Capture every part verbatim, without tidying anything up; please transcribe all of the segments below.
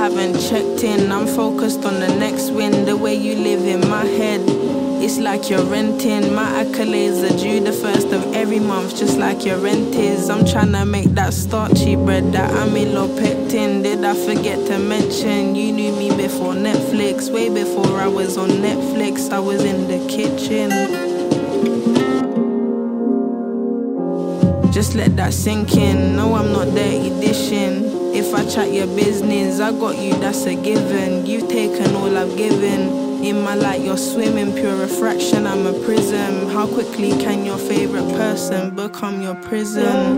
haven't checked in. I'm focused on the next win. The way you live in my head, it's like you're renting. My accolades are due the first of every month, just like your rent is. I'm tryna make that starchy bread that amylopectin. Did I forget to mention you knew me before Netflix? Way before I was on Netflix, I was in the kitchen. Just let that sink in. No, I'm not dirty dishing. If I chat your business, I got you, that's a given. You've taken all I've given. In my light, you're swimming, pure refraction, I'm a prism. How quickly can your favorite person become your prison?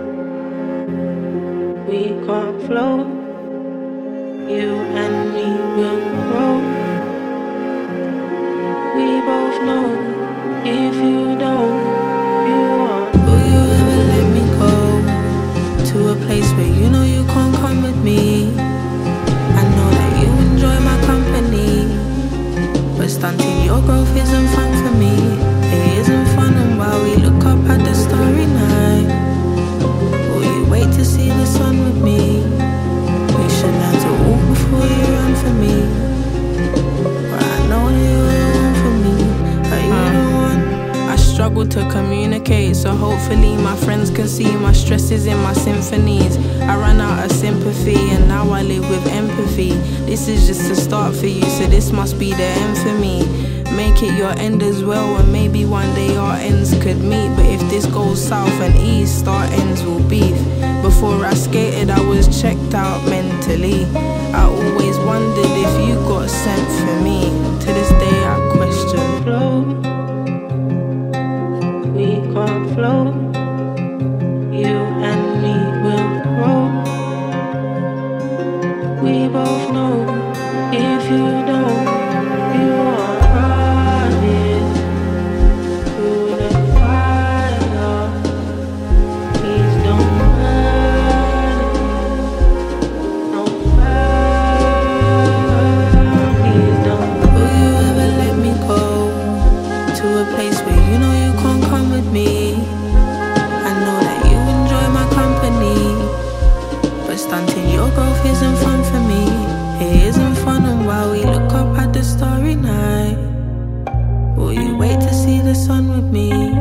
We can't flow. You and me will grow. We both know if you don't, you won't. Will you ever let me go to a place where you know you can't come with me? I know that you enjoy my company, but stunting your growth isn't fun for me. It isn't fun, and while we look up at the starry night, will you wait to see the sun with me? We should learn to walk before you run for me. But I know you're the one for me. Are you the one? I struggle to communicate, so hopefully my friends can see my stresses in my symphonies. I ran out of sympathy and now I live with empathy. This is just a start for you, so this must be the end for me. Make it your end as well, and maybe one day our ends could meet. But if this goes south and east, our ends will beef. Before I skated, I was checked out mentally. I always wondered if you got sent for me. To this day I question. Flow. We can't flow. You and me will grow. We both know if you don't, you are running through the fire. Please don't run, no fire. Please don't. Will you ever let me go to a place where you know you can't come with me? I know that you enjoy my company, but stunting your growth isn't fun for me. It isn't fun, and while we look up at the starry night, will you wait to see the sun with me?